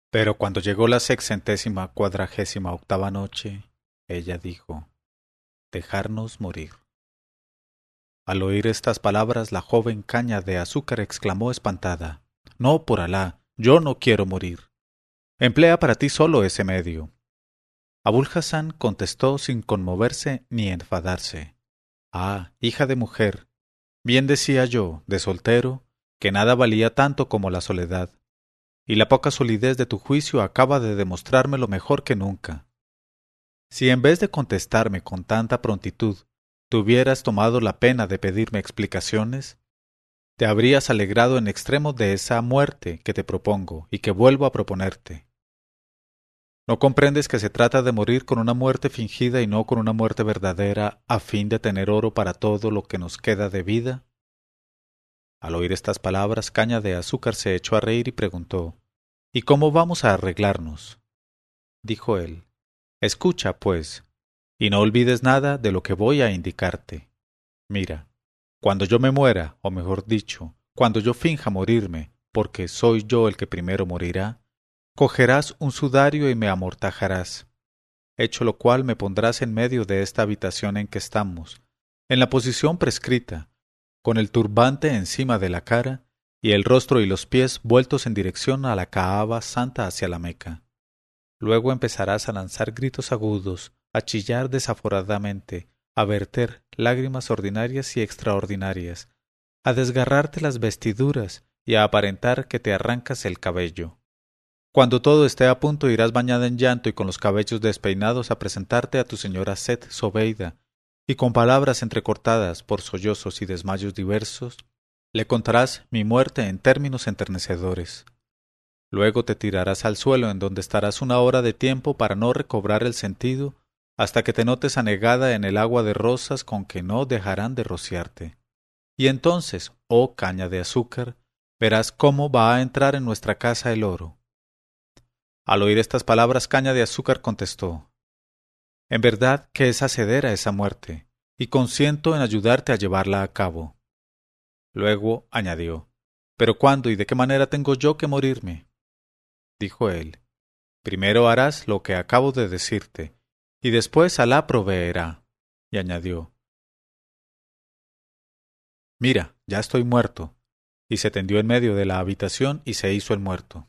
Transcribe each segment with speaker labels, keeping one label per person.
Speaker 1: Pero cuando llegó la 648ª noche, ella dijo: «Dejarnos morir». Al oír estas palabras, la joven caña de azúcar exclamó espantada: «No, por Alá, yo no quiero morir. Emplea para ti solo ese medio». Abul Hassan contestó sin conmoverse ni enfadarse: «Ah, hija de mujer, bien decía yo, de soltero, que nada valía tanto como la soledad, y la poca solidez de tu juicio acaba de demostrármelo mejor que nunca. Si en vez de contestarme con tanta prontitud, te hubieras tomado la pena de pedirme explicaciones, te habrías alegrado en extremo de esa muerte que te propongo y que vuelvo a proponerte. ¿No comprendes que se trata de morir con una muerte fingida y no con una muerte verdadera, a fin de tener oro para todo lo que nos queda de vida?» Al oír estas palabras, Caña de Azúcar se echó a reír y preguntó: «¿Y cómo vamos a arreglarnos?». Dijo él: «Escucha, pues, y no olvides nada de lo que voy a indicarte. Mira, cuando yo me muera, o mejor dicho, cuando yo finja morirme, porque soy yo el que primero morirá, cogerás un sudario y me amortajarás, hecho lo cual me pondrás en medio de esta habitación en que estamos, en la posición prescrita, con el turbante encima de la cara y el rostro y los pies vueltos en dirección a la Kaaba santa hacia la Meca. Luego empezarás a lanzar gritos agudos, a chillar desaforadamente, a verter lágrimas ordinarias y extraordinarias, a desgarrarte las vestiduras y a aparentar que te arrancas el cabello. Cuando todo esté a punto, irás bañada en llanto y con los cabellos despeinados a presentarte a tu señora Seth Zobeida, y con palabras entrecortadas por sollozos y desmayos diversos, le contarás mi muerte en términos enternecedores. Luego te tirarás al suelo, en donde estarás una hora de tiempo para no recobrar el sentido, hasta que te notes anegada en el agua de rosas con que no dejarán de rociarte. Y entonces, oh caña de azúcar, verás cómo va a entrar en nuestra casa el oro». Al oír estas palabras, Caña de Azúcar contestó: «En verdad que es hacedera esa muerte, y consiento en ayudarte a llevarla a cabo». Luego añadió: «¿Pero cuándo y de qué manera tengo yo que morirme?». Dijo él: «Primero harás lo que acabo de decirte, y después Alá proveerá». Y añadió: «Mira, ya estoy muerto». Y se tendió en medio de la habitación y se hizo el muerto.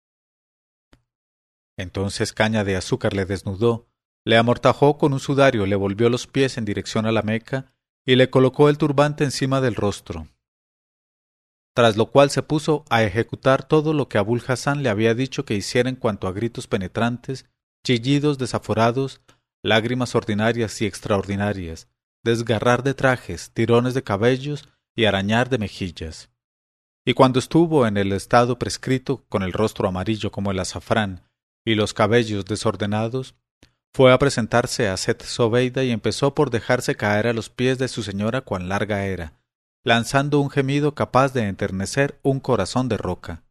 Speaker 1: Entonces Caña de Azúcar le desnudó, le amortajó con un sudario, le volvió los pies en dirección a la Meca y le colocó el turbante encima del rostro. Tras lo cual se puso a ejecutar todo lo que Abul Hassan le había dicho que hiciera en cuanto a gritos penetrantes, chillidos desaforados, lágrimas ordinarias y extraordinarias, desgarrar de trajes, tirones de cabellos y arañar de mejillas. Y cuando estuvo en el estado prescrito, con el rostro amarillo como el azafrán y los cabellos desordenados, fue a presentarse a Seth Zobeida y empezó por dejarse caer a los pies de su señora cuán larga era, lanzando un gemido capaz de enternecer un corazón de roca.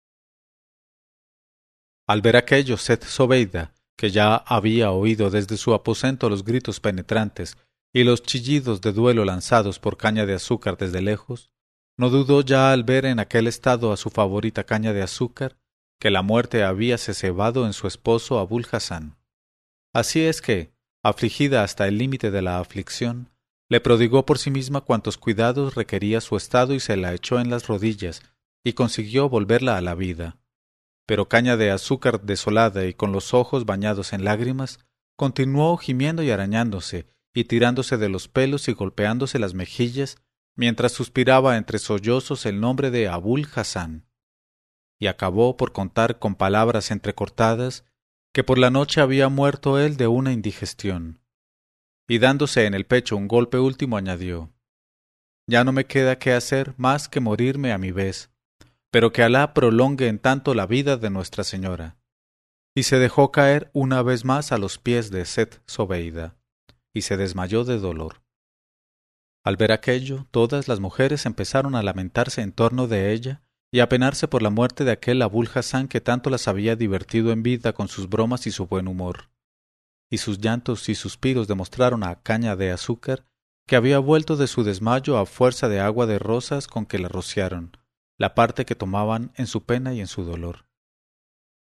Speaker 1: Al ver aquello, Seth Zobeida, que ya había oído desde su aposento los gritos penetrantes y los chillidos de duelo lanzados por Caña de Azúcar desde lejos, no dudó ya al ver en aquel estado a su favorita Caña de Azúcar que la muerte habíase cebado en su esposo Abul Hassan. Así es que, afligida hasta el límite de la aflicción, le prodigó por sí misma cuantos cuidados requería su estado y se la echó en las rodillas, y consiguió volverla a la vida. Pero Caña de Azúcar, desolada y con los ojos bañados en lágrimas, continuó gimiendo y arañándose, y tirándose de los pelos y golpeándose las mejillas, mientras suspiraba entre sollozos el nombre de Abul Hassan. Y acabó por contar con palabras entrecortadas que por la noche había muerto él de una indigestión. Y dándose en el pecho un golpe último añadió: «Ya no me queda qué hacer más que morirme a mi vez, pero que Alá prolongue en tanto la vida de Nuestra Señora». Y se dejó caer una vez más a los pies de Seth Zobeida, y se desmayó de dolor. Al ver aquello, todas las mujeres empezaron a lamentarse en torno de ella y a penarse por la muerte de aquel Abul Hassan que tanto las había divertido en vida con sus bromas y su buen humor. Y sus llantos y suspiros demostraron a Caña de Azúcar que había vuelto de su desmayo a fuerza de agua de rosas con que la rociaron, la parte que tomaban en su pena y en su dolor.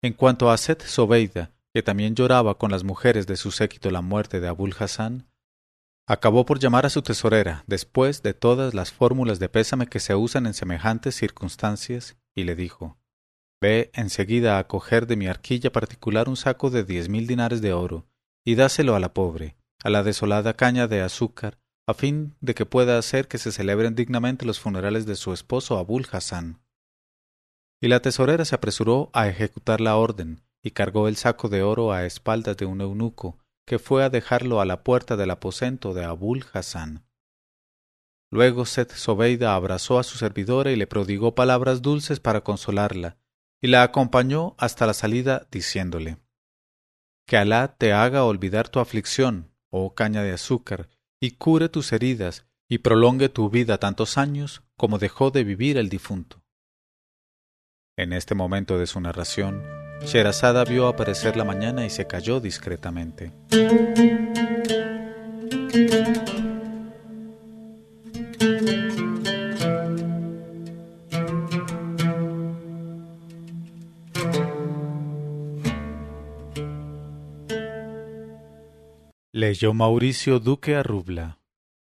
Speaker 1: En cuanto a Seth Zobeida, que también lloraba con las mujeres de su séquito la muerte de Abul Hassan, acabó por llamar a su tesorera, después de todas las fórmulas de pésame que se usan en semejantes circunstancias, y le dijo: «Ve enseguida a coger de mi arquilla particular un saco de 10.000 dinares de oro, y dáselo a la pobre, a la desolada caña de azúcar, a fin de que pueda hacer que se celebren dignamente los funerales de su esposo Abul Hassan». Y la tesorera se apresuró a ejecutar la orden, y cargó el saco de oro a espaldas de un eunuco, que fue a dejarlo a la puerta del aposento de Abul Hassan. Luego Seth Zobeida abrazó a su servidora y le prodigó palabras dulces para consolarla, y la acompañó hasta la salida diciéndole: «Que Alá te haga olvidar tu aflicción, oh caña de azúcar, y cure tus heridas, y prolongue tu vida tantos años como dejó de vivir el difunto». En este momento de su narración, Sherazada vio aparecer la mañana y se calló discretamente. Leyó Mauricio Duque Arrubla.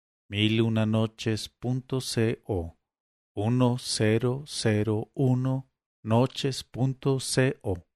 Speaker 1: 1001noches.co 1001noches.co